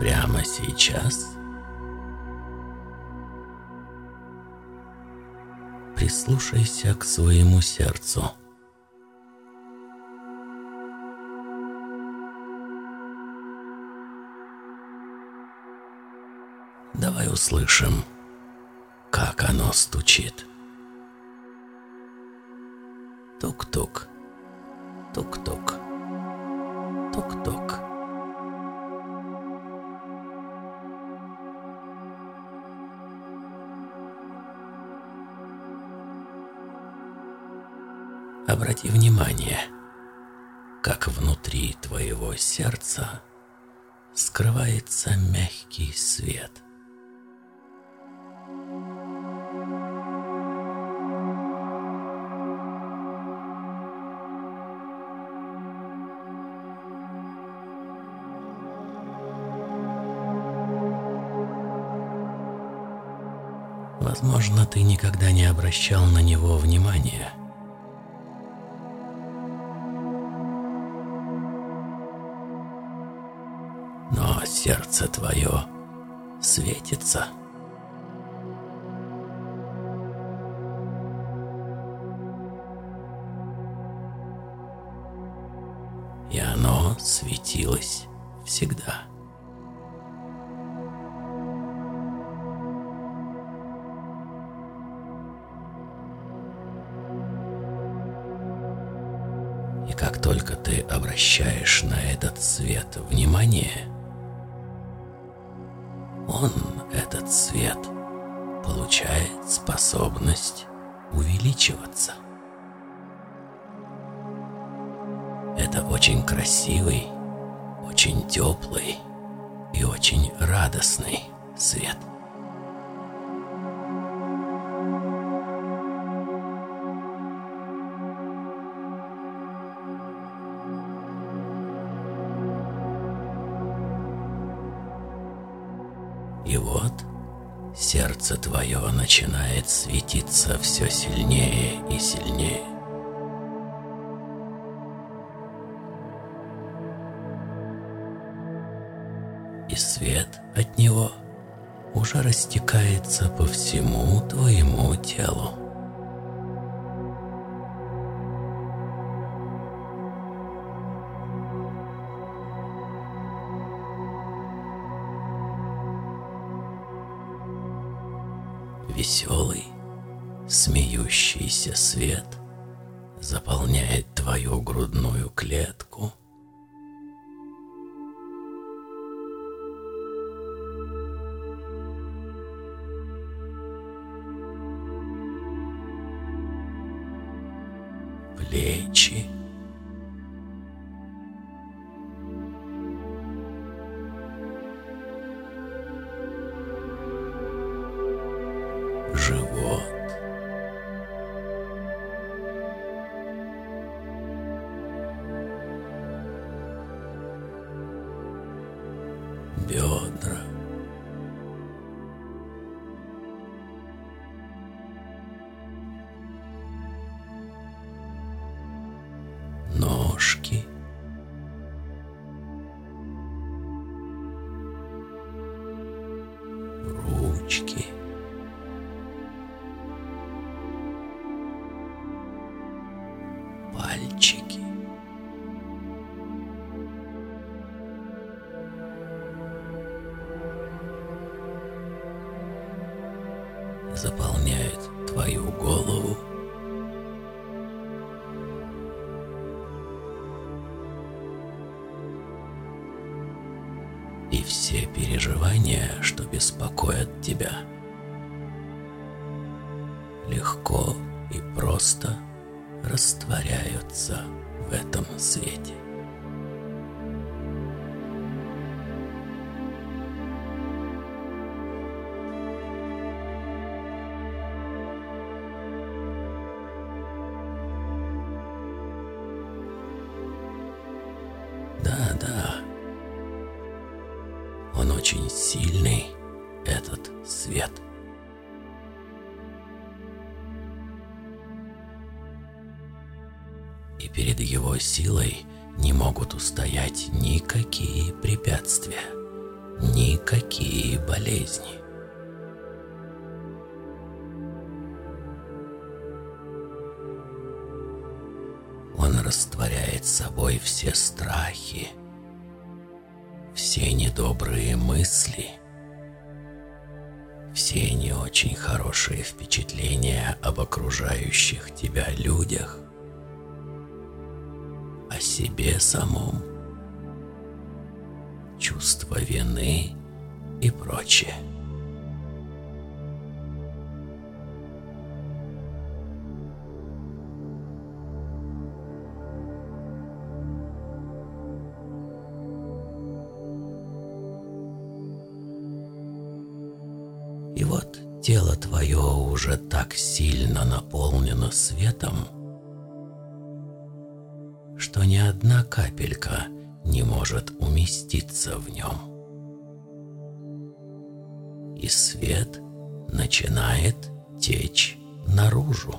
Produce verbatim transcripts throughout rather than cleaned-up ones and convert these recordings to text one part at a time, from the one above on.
прямо сейчас прислушайся к своему сердцу. Давай услышим, как оно стучит. Тук-тук, тук-тук, тук-тук. Обрати внимание, как внутри твоего сердца скрывается мягкий свет. Возможно, ты никогда не обращал на него внимания. Но сердце твое светится. И оно светилось всегда. И как только ты обращаешь на этот свет внимание, он, этот свет, получает способность увеличиваться. Это очень красивый, очень теплый и очень радостный свет. И вот сердце твое начинает светиться все сильнее и сильнее. И свет от него уже растекается по всему твоему телу. Веселый, смеющийся свет заполняет твою грудную клетку. Плечи. Живот. Бедра. Ножки. Ручки. Пальчики. Заполняет твою голову. И все переживания, что беспокоят тебя, легко и просто растворяются в этом свете. Да, да, он очень сильный, этот свет. И перед его силой не могут устоять никакие препятствия, никакие болезни. Он растворяет собой все страхи, все недобрые мысли, все не очень хорошие впечатления об окружающих тебя людях, о себе самом, чувство вины и прочее. И вот тело твое уже так сильно наполнено светом, что ни одна капелька не может уместиться в нем. И свет начинает течь наружу.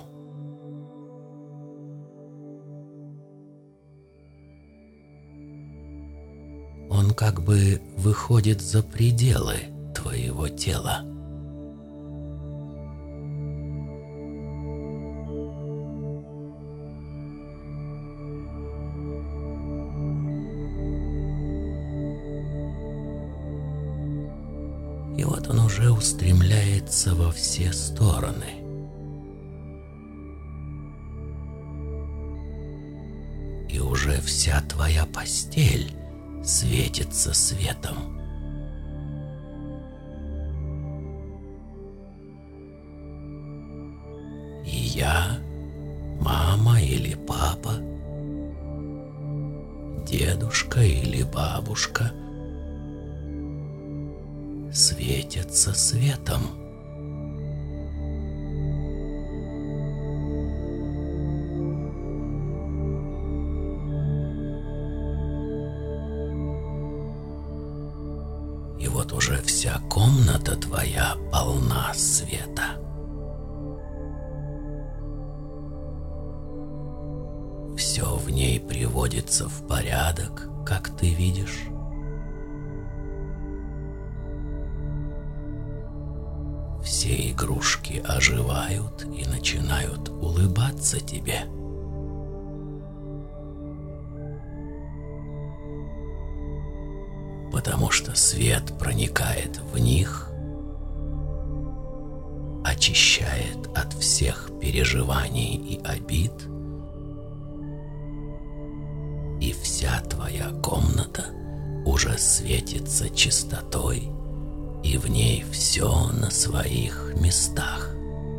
Он как бы выходит за пределы твоего тела. И вот он уже устремляется во все стороны. И уже вся твоя постель светится светом. И я, мама или папа, дедушка или бабушка светятся светом. И вот уже вся комната твоя полна света. Все в ней приводится в порядок, как ты видишь. Все игрушки оживают и начинают улыбаться тебе. Потому что свет проникает в них, очищает от всех переживаний и обид, и вся твоя комната уже светится чистотой, и в ней все на своих местах.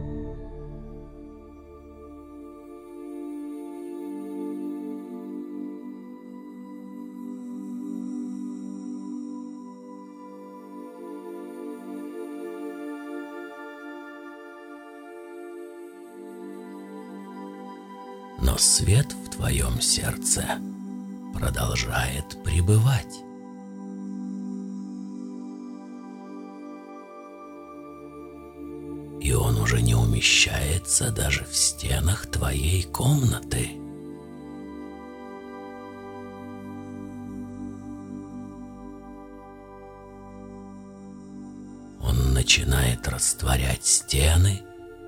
Но свет в твоем сердце продолжает пребывать. И он уже не умещается даже в стенах твоей комнаты. Он начинает растворять стены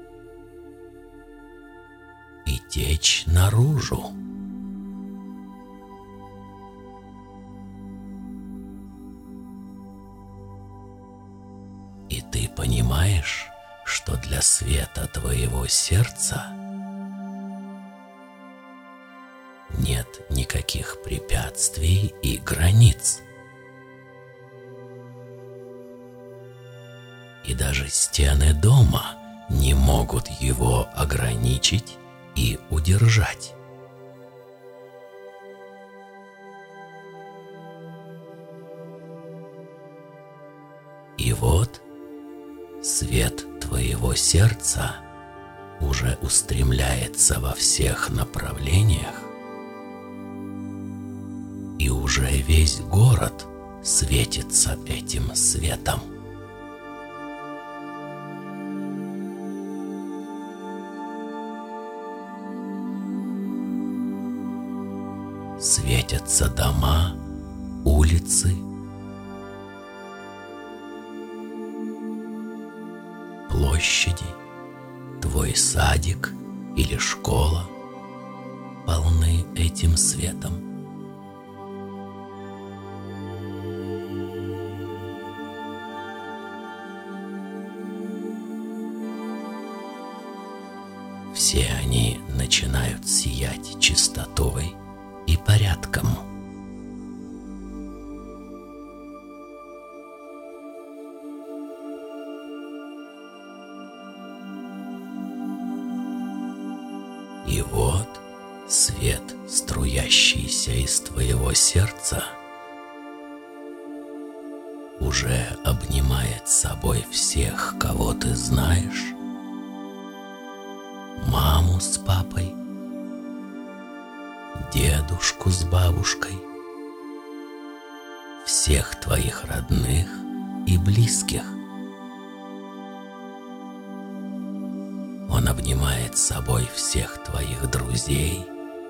и течь наружу. И ты понимаешь, что для света твоего сердца нет никаких препятствий и границ. И даже стены дома не могут его ограничить и удержать. И вот свет твоего сердца уже устремляется во всех направлениях, и уже весь город светится этим светом. Светятся дома, улицы, твой садик или школа полны этим светом. Все они начинают сиять чистотой и порядком. И вот свет, струящийся из твоего сердца, уже обнимает собой всех, кого ты знаешь, маму с папой, дедушку с бабушкой, всех твоих родных и близких. Он обнимает собой всех твоих друзей.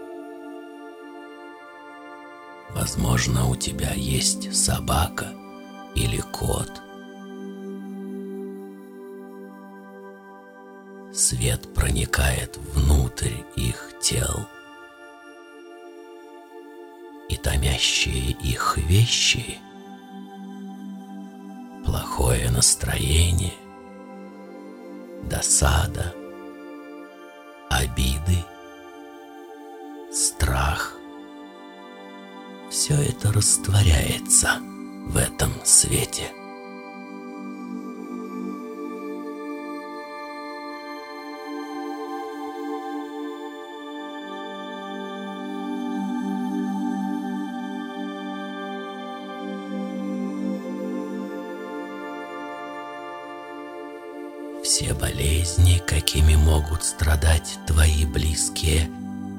Возможно, у тебя есть собака или кот. Свет проникает внутрь их тел, и томящие их вещи, плохое настроение, досада, обиды, страх, все это растворяется в этом свете. Все болезни, какими могут страдать твои близкие,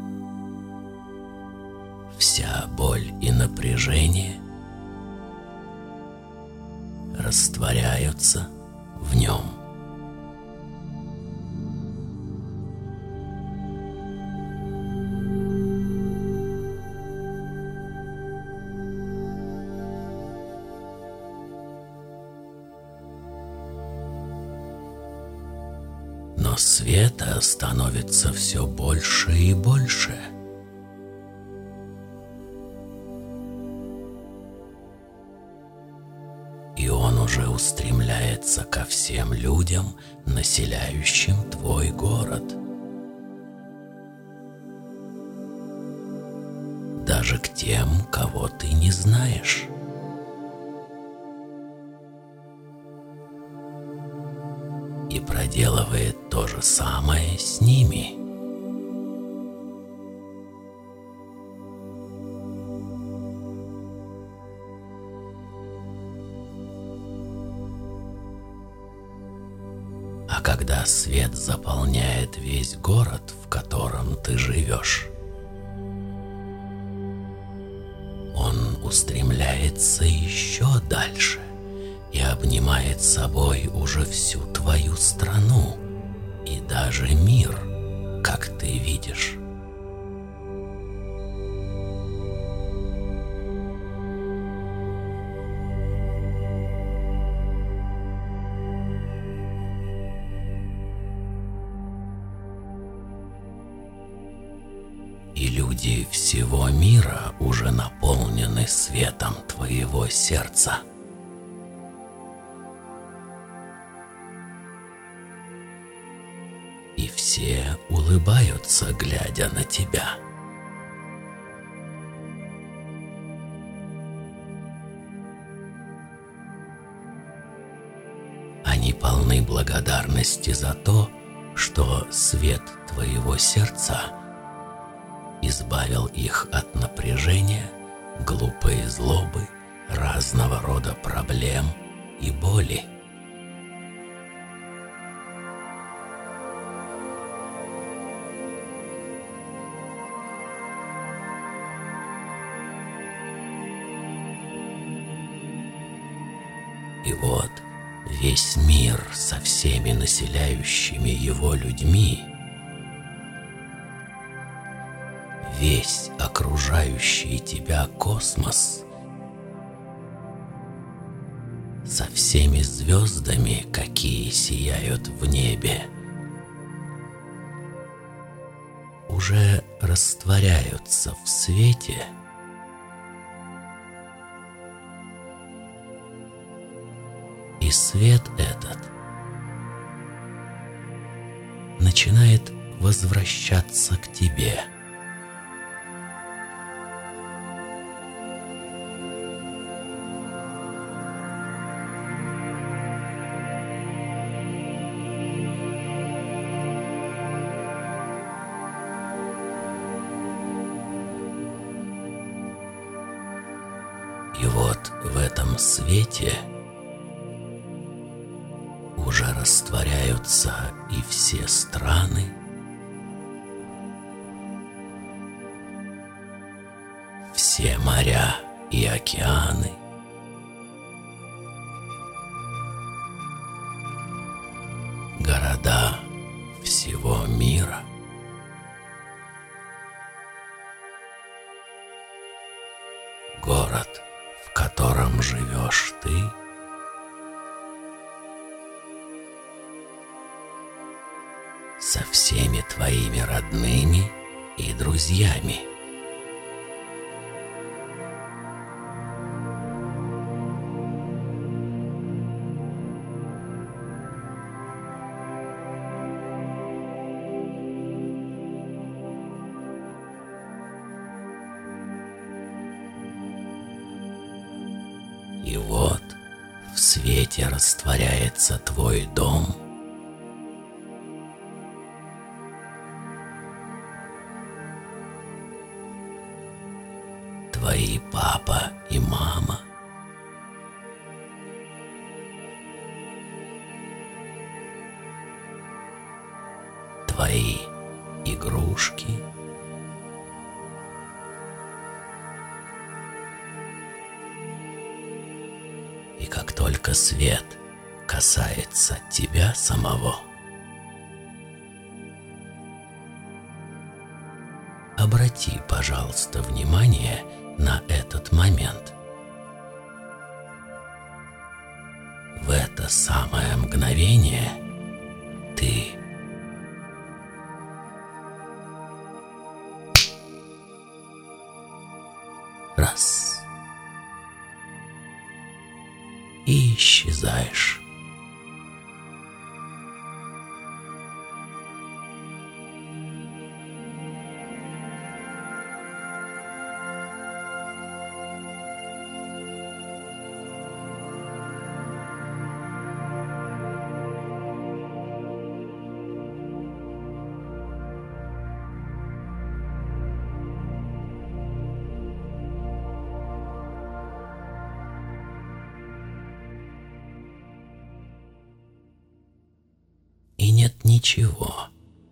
вся боль и напряжение растворяются в нем. Но света становится все больше и больше. И он уже устремляется ко всем людям, населяющим твой город. Даже к тем, кого ты не знаешь. И проделывает то же самое с ними. А когда свет заполняет весь город, в котором ты живешь, он устремляется еще дальше и обнимает собой уже всю твою страну и даже мир, как ты видишь. И люди всего мира уже наполнены светом твоего сердца. И все улыбаются, глядя на тебя. Они полны благодарности за то, что свет твоего сердца избавил их от напряжения, глупой злобы, разного рода проблем и боли. И вот весь мир со всеми населяющими его людьми, весь окружающий тебя космос, со всеми звездами, какие сияют в небе, уже растворяются в свете, и свет этот начинает возвращаться к тебе. И вот в этом свете уже растворяются и все страны, все моря и океаны, города всего мира, город, в котором живешь ты, со всеми твоими родными и друзьями. И вот в свете растворяется твой дом, твои папа и мама, твои игрушки, и как только свет касается тебя самого, обрати, пожалуйста, внимание на этот момент. В это самое мгновение ты раз и исчезаешь. И нет ничего,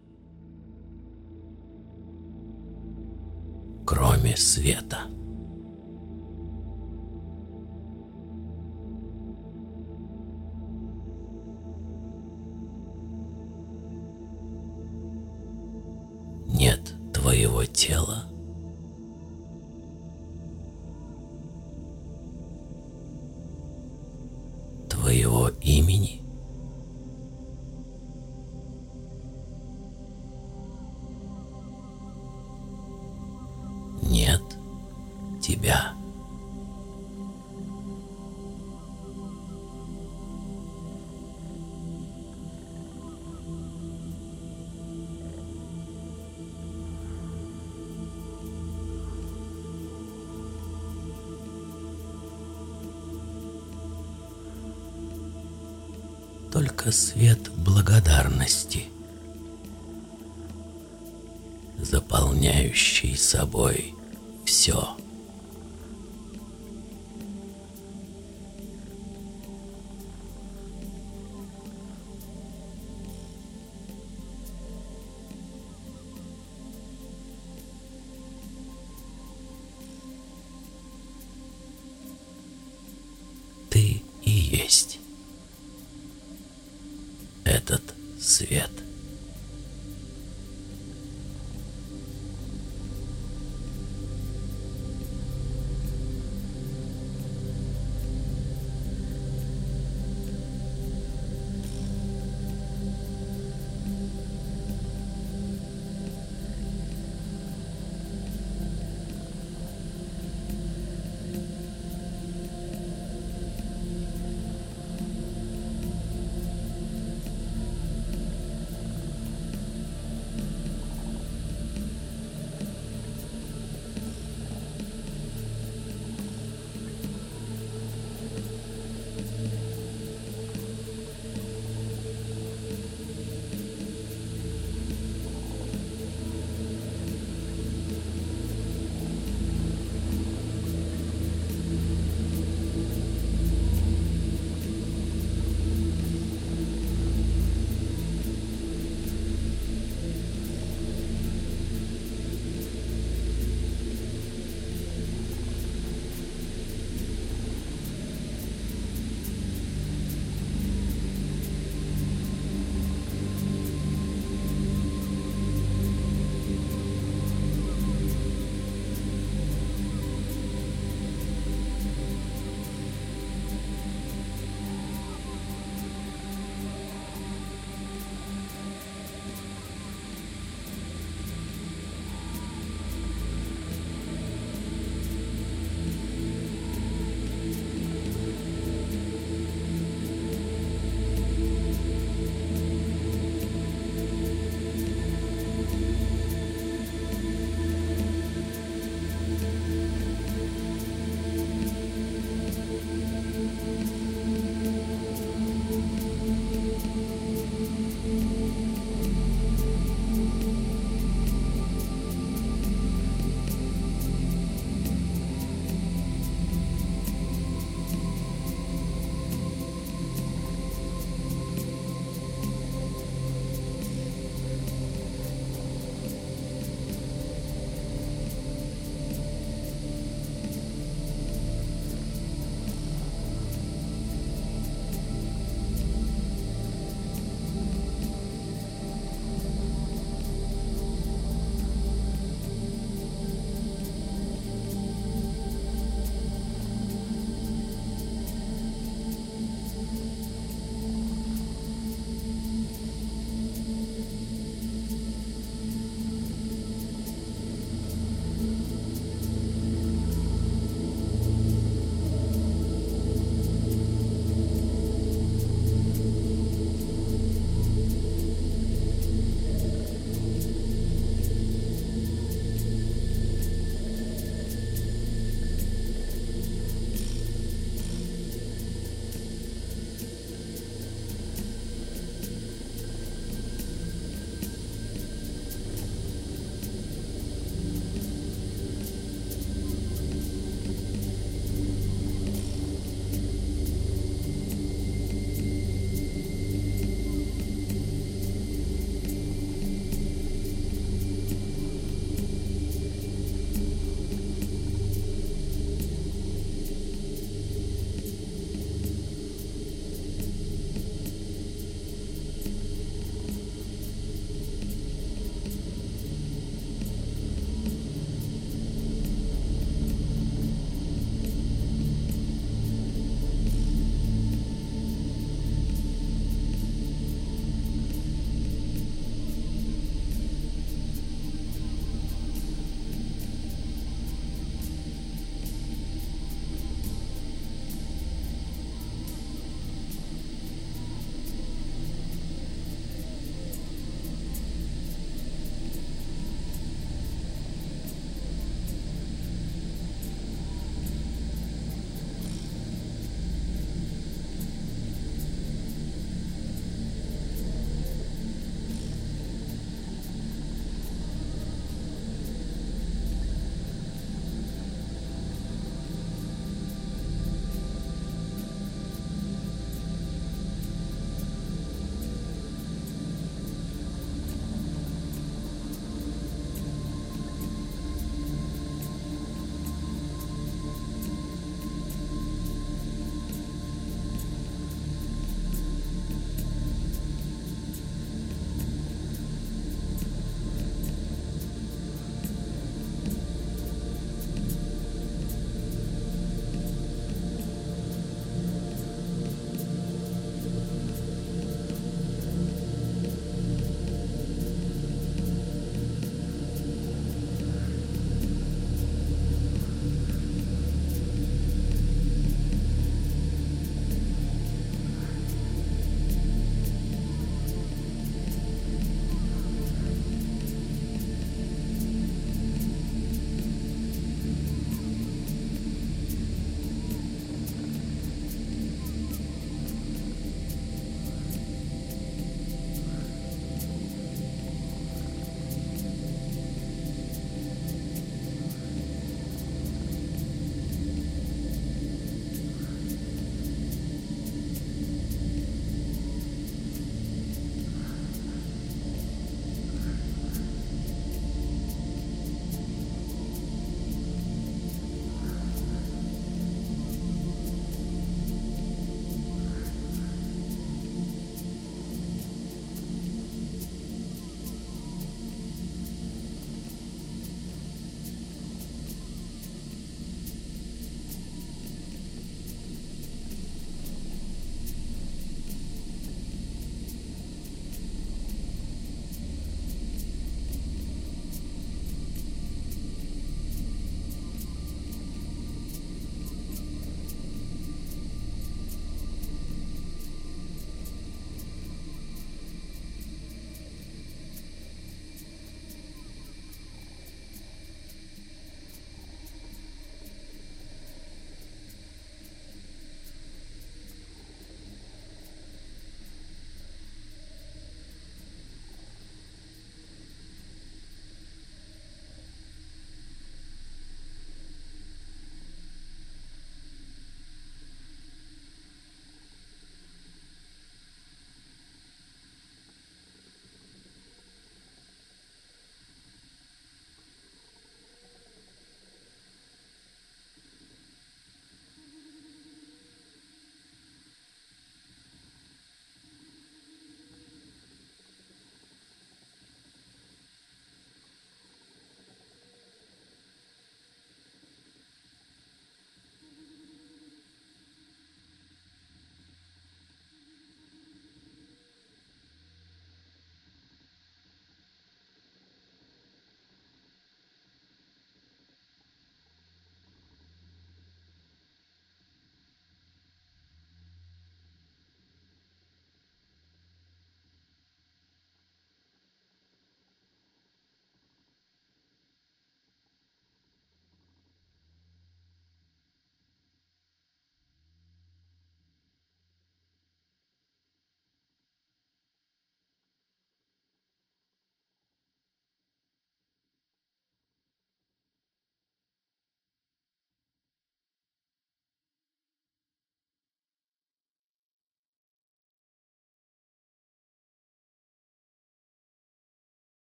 кроме света. Нет твоего тела, твоего имени, нет тебя. Только свет благодарности, заполняющий собой все. Ты и есть этот свет.